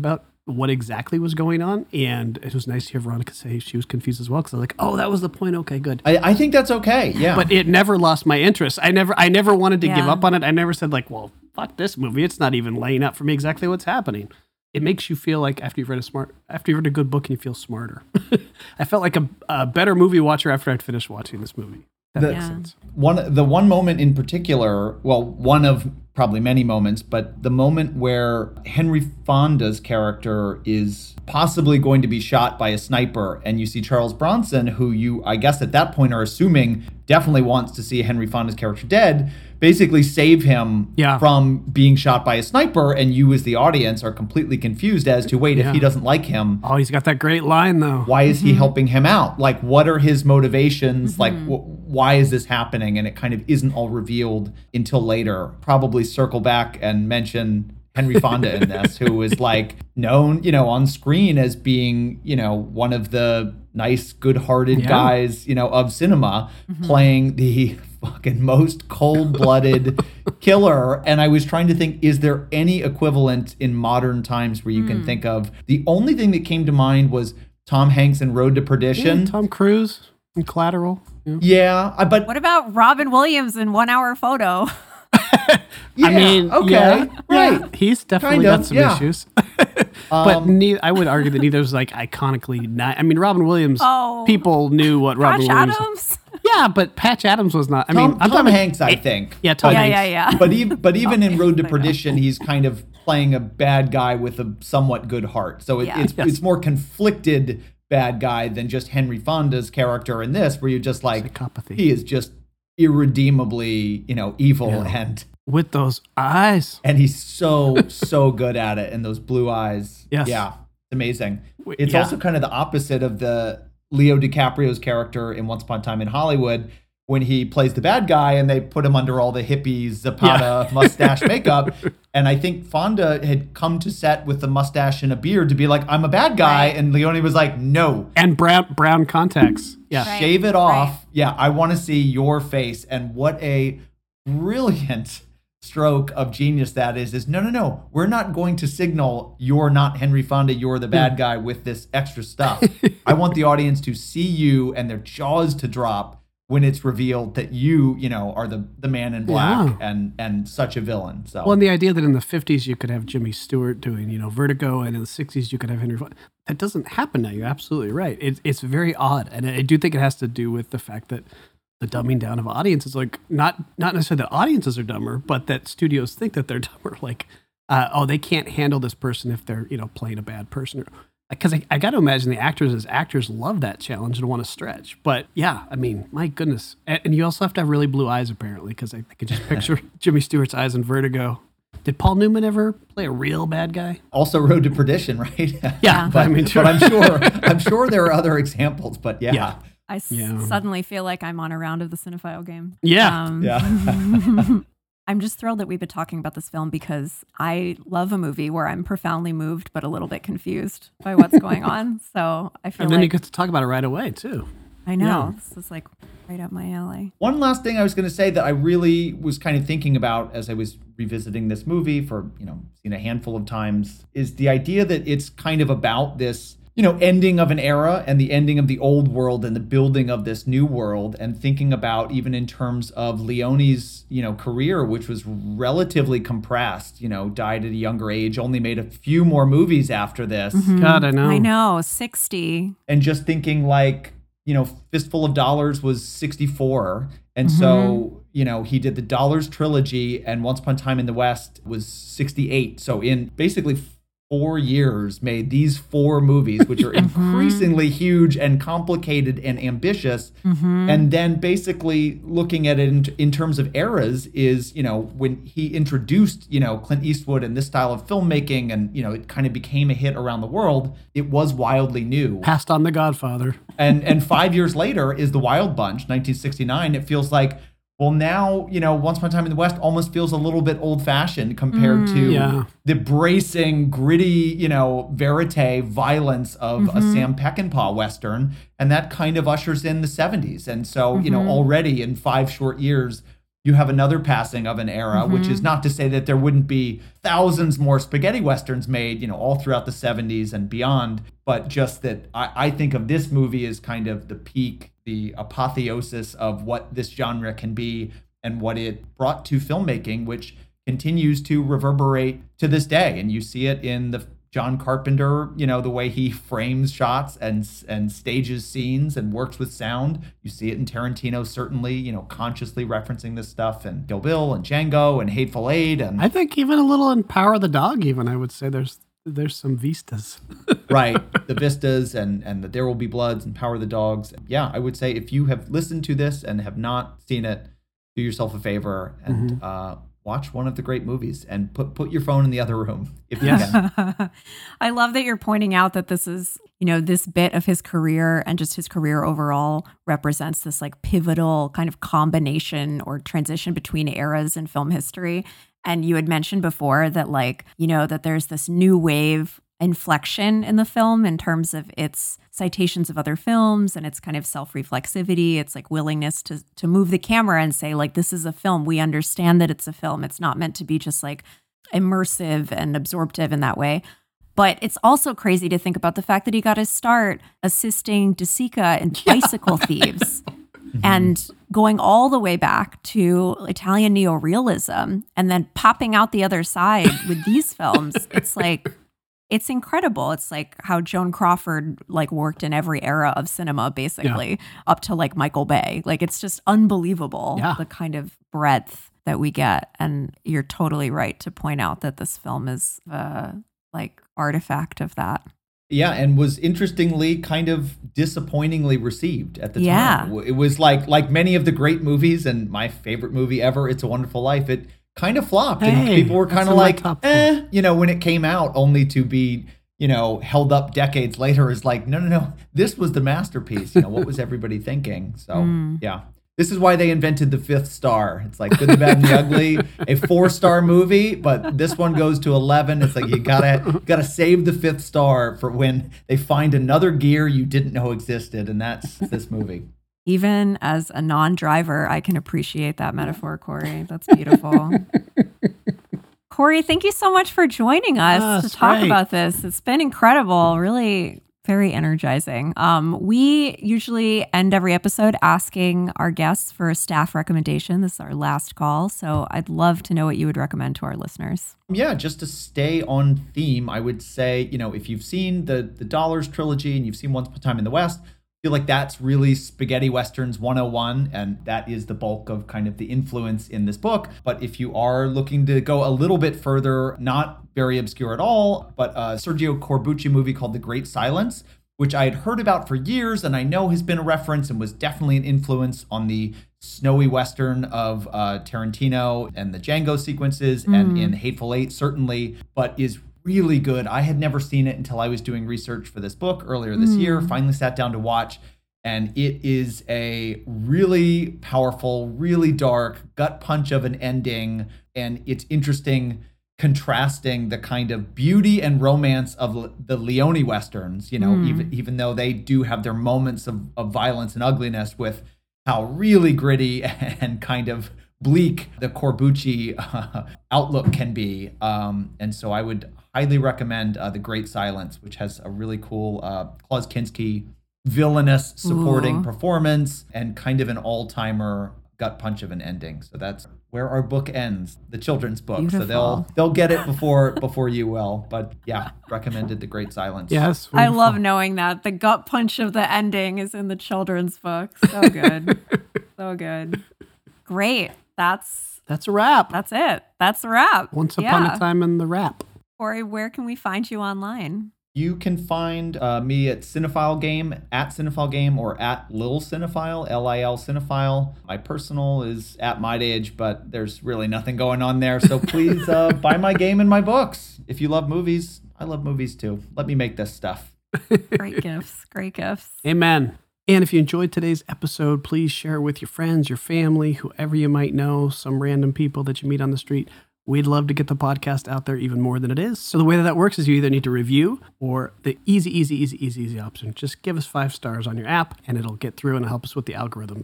what exactly was going on. And it was nice to hear Veronica say she was confused as well, because I was like, oh, that was the point. Okay, good. I, I think that's okay. Yeah. But it never lost my interest. I never I never wanted to Yeah. give up on it. I never said like, well, fuck this movie. It's not even laying out for me exactly what's happening. It makes you feel like after you've read a smart, after you've read a good book and you feel smarter. I felt like a, a better movie watcher after I'd finished watching this movie. That The- makes Yeah. sense. One the one moment in particular, well, one of probably many moments, but the moment where Henry Fonda's character is possibly going to be shot by a sniper, and you see Charles Bronson, who you, I guess at that point are assuming definitely wants to see Henry Fonda's character dead, basically save him Yeah. from being shot by a sniper, and you as the audience are completely confused as to, wait, Yeah. if he doesn't like him, Oh, he's got that great line though. why is he helping him out? Like, what are his motivations? Like, wh- why is this happening? And it kind of isn't all revealed until later. Probably circle back and mention Henry Fonda in this, who is like known, you know, on screen as being, you know, one of the nice, good-hearted Yeah. guys, you know, of cinema, playing the fucking most cold-blooded killer. And I was trying to think, is there any equivalent in modern times where you can think of? The only thing that came to mind was Tom Hanks in Road to Perdition. Yeah, Tom Cruise and Collateral. Yeah. Yeah, I- but What about Robin Williams in One Hour Photo? yeah, I mean, okay, yeah, right. yeah, he's definitely Kind of, got some yeah. issues. but Um, ne- I would argue that neither is like iconically not. I mean, Robin Williams, Oh. people knew what Robin Josh Williams. Adams? Yeah, but Patch Adams was not. I Tom, mean, I'm Tom talking Hanks, I think. Yeah, Tom Yeah, Hanks. yeah, yeah. But even but even in Road to I know. Perdition, he's kind of playing a bad guy with a somewhat good heart. So it, Yeah. it's Yes. it's more conflicted bad guy than just Henry Fonda's character in this, where you're just like, Psychopathy. he is just irredeemably, you know, evil Yeah. and With those eyes. and he's so so good at it, and those blue eyes. Yes. Yeah, it's amazing. W- It's yeah. also kind of the opposite of the Leo DiCaprio's character in Once Upon a Time in Hollywood, when he plays the bad guy and they put him under all the hippie Zapata mustache makeup. And I think Fonda had come to set with a mustache and a beard to be like, I'm a bad guy. Right. And Leone was like, no, And brown brown contacts. Yeah. Right. shave it off. right. Yeah, I want to see your face. And what a brilliant stroke of genius that is, is no, no, no. We're not going to signal you're not Henry Fonda, you're the bad guy with this extra stuff. I want the audience to see you and their jaws to drop when it's revealed that you, you know, are the, the man in black Yeah. and and such a villain. So Well, and the idea that in the fifties you could have Jimmy Stewart doing, you know, Vertigo, and in the sixties you could have Henry Fonda. That doesn't happen now. You're absolutely right. It, it's very odd. And I do think it has to do with the fact that the dumbing down of audiences, like not not necessarily that audiences are dumber, but that studios think that they're dumber. Like, uh, oh, they can't handle this person if they're, you know, playing a bad person. Because I, I got to imagine the actors as actors love that challenge and want to stretch. But yeah, I mean, my goodness. And, and you also have to have really blue eyes, apparently, because I, I could just picture Jimmy Stewart's eyes in Vertigo. Did Paul Newman ever play a real bad guy? also Road to Perdition, right? Yeah, but, I mean, sure. but I'm sure I'm sure there are other examples. But yeah. Yeah. I s- Yeah. suddenly feel like I'm on a round of the Cinephile game. Yeah. Um, Yeah. I'm just thrilled that we've been talking about this film because I love a movie where I'm profoundly moved but a little bit confused by what's going on. So I feel And then like you get to talk about it right away, too. I know yeah. this is like right up my alley. One last thing I was going to say that I really was kind of thinking about as I was revisiting this movie for, you know, seen a handful of times is the idea that it's kind of about this, you know, ending of an era and the ending of the old world and the building of this new world, and thinking about even in terms of Leone's, you know, career, which was relatively compressed, you know, died at a younger age, only made a few more movies after this. God, I know. I know, sixty. And just thinking like, you know, Fistful of Dollars was sixty-four. And so, you know, he did the Dollars trilogy, and Once Upon a Time in the West was sixty-eight. So in basically four years made these four movies, which are increasingly huge and complicated and ambitious. And then basically looking at it in, in terms of eras is, you know, when he introduced, you know, Clint Eastwood and this style of filmmaking, and, you know, it kind of became a hit around the world, it was wildly new. Passed on The Godfather. And and five years later is The Wild Bunch, nineteen sixty-nine. It feels like, well, now, you know, Once Upon a Time in the West almost feels a little bit old-fashioned compared to Yeah. the bracing, gritty, you know, verite violence of a Sam Peckinpah Western. And that kind of ushers in the seventies. And so, you know, already in five short years, you have another passing of an era, mm-hmm. which is not to say that there wouldn't be thousands more spaghetti westerns made, you know, all throughout the seventies and beyond, but just that I, I think of this movie as kind of the peak, the apotheosis of what this genre can be and what it brought to filmmaking, which continues to reverberate to this day. And you see it in the John Carpenter, you know, the way he frames shots and and stages scenes and works with sound. You see it in Tarantino, certainly, you know, consciously referencing this stuff, and Kill Bill and Django and Hateful Eight. And I think even a little in Power of the Dog, even I would say there's there's some vistas. Right. The vistas and, and the There Will Be Bloods and Power of the Dogs. Yeah, I would say if you have listened to this and have not seen it, do yourself a favor and mm-hmm. uh, watch one of the great movies and put put your phone in the other room if you yes. can. I love that you're pointing out that this is, you know, this bit of his career and just his career overall represents this like pivotal kind of combination or transition between eras in film history. And you had mentioned before that, like, you know, that there's this new wave inflection in the film in terms of its citations of other films and its kind of self-reflexivity, its like willingness to to move the camera and say, like, this is a film. We understand that it's a film. It's not meant to be just like immersive and absorptive in that way. But it's also crazy to think about the fact that he got his start assisting De Sica in Bicycle Thieves and going all the way back to Italian neorealism and then popping out the other side with these films. It's like, it's incredible. It's like how Joan Crawford like worked in every era of cinema, basically, yeah. up to like Michael Bay. Like, it's just unbelievable, yeah. the kind of breadth that we get. And you're totally right to point out that this film is uh, like artifact of that. Yeah, and was interestingly kind of disappointingly received at the yeah. time. It was like like many of the great movies, and my favorite movie ever, It's a Wonderful Life, it kind of flopped. Hey, and people were kind of like, eh, you know, when it came out, only to be, you know, held up decades later as like, no, no, no, this was the masterpiece. You know, what was everybody thinking? So, mm. yeah. This is why they invented the fifth star. It's like Good, the Bad, and the Ugly, a four-star movie, but this one goes to eleven. It's like you gotta gotta save the fifth star for when they find another gear you didn't know existed, and that's this movie. Even as a non-driver, I can appreciate that metaphor, Corey. That's beautiful. Corey, thank you so much for joining us oh, to talk great. about this. It's been incredible, really very energizing. Um, we usually end every episode asking our guests for a staff recommendation. This is our last call, so I'd love to know what you would recommend to our listeners. Yeah, just to stay on theme, I would say, you know, if you've seen the the Dollars trilogy and you've seen Once Upon a Time in the West, I feel like that's really spaghetti westerns one oh one, and that is the bulk of kind of the influence in this book. But if you are looking to go a little bit further, not very obscure at all, but a Sergio Corbucci movie called The Great Silence, which I had heard about for years and I know has been a reference and was definitely an influence on the snowy western of uh, Tarantino and the Django sequences mm. and in Hateful Eight certainly, but is really good. I had never seen it until I was doing research for this book earlier this mm. year. Finally sat down to watch, and it is a really powerful, really dark gut punch of an ending, and it's interesting contrasting the kind of beauty and romance of the Leone westerns, you know, mm. even even though they do have their moments of, of violence and ugliness, with how really gritty and kind of bleak the Corbucci uh, outlook can be. Um, and so I would highly recommend uh, The Great Silence, which has a really cool uh, Klaus Kinski villainous supporting Ooh. performance and kind of an all-timer gut punch of an ending. So that's where our book ends, the children's book. Beautiful. So they'll they'll get it before before you will. But yeah, recommended The Great Silence. Yes, I love knowing that the gut punch of the ending is in the children's book. So good, so good, great. That's that's a wrap. That's it. That's a wrap. Once upon yeah. a time in the wrap. Corey, where can we find you online? You can find uh, me at Cinephile Game, at Cinephile Game, or at Lil Cinephile, L I L Cinephile. My personal is at MightAge, but there's really nothing going on there. So please uh, buy my game and my books. If you love movies, I love movies too. Let me make this stuff. Great gifts. Great gifts. Amen. And if you enjoyed today's episode, please share it with your friends, your family, whoever you might know, some random people that you meet on the street. We'd love to get the podcast out there even more than it is. So the way that that works is you either need to review, or the easy, easy, easy, easy, easy option. Just give us five stars on your app and it'll get through and help us with the algorithms.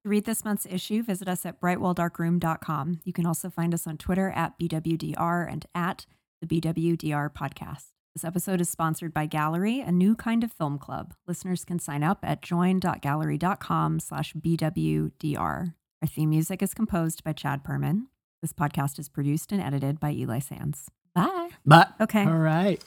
To read this month's issue, visit us at brightwell dark room dot com. You can also find us on Twitter at B W D R and at the B W D R podcast. This episode is sponsored by Gallery, a new kind of film club. Listeners can sign up at join.gallery.com slash BWDR. Our theme music is composed by Chad Perman. This podcast is produced and edited by Eli Sands. Bye. But Okay. All right.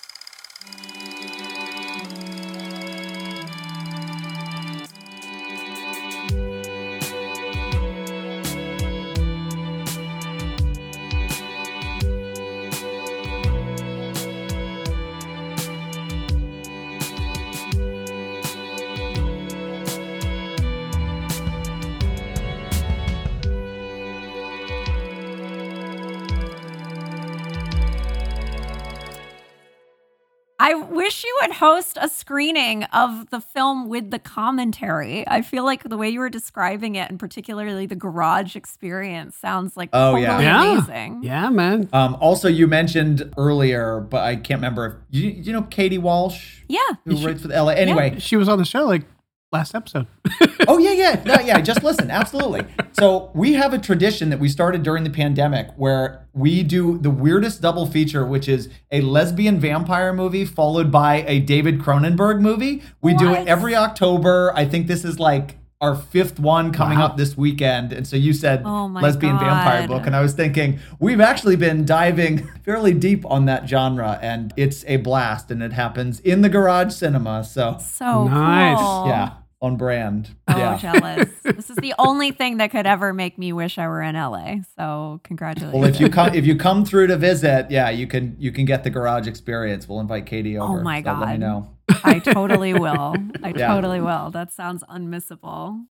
I wish you would host a screening of the film with the commentary. I feel like the way you were describing it, and particularly the garage experience, sounds like Oh, totally yeah. Yeah. amazing. Yeah, man. Um, also, you mentioned earlier, but I can't remember. If, you, you know Katie Walsh, Yeah. who She- writes for the L A? Anyway, She was on the show like last episode. oh yeah, yeah, no, yeah. Just listen, absolutely. So we have a tradition that we started during the pandemic where we do the weirdest double feature, which is a lesbian vampire movie followed by a David Cronenberg movie. We do What? it every October. I think this is like our fifth one coming Wow. up this weekend. And so you said Oh my lesbian vampire God. book, and I was thinking we've actually been diving fairly deep on that genre, and it's a blast, and it happens in the garage cinema. So So Nice. cool. yeah, on brand. Oh, yeah. jealous. This is the only thing that could ever make me wish I were in L A. So congratulations. Well, if you come if you come through to visit, yeah, you can you can get the garage experience. We'll invite Katie over. Oh my so Let me God. know. I totally will. I Yeah. totally will. That sounds unmissable.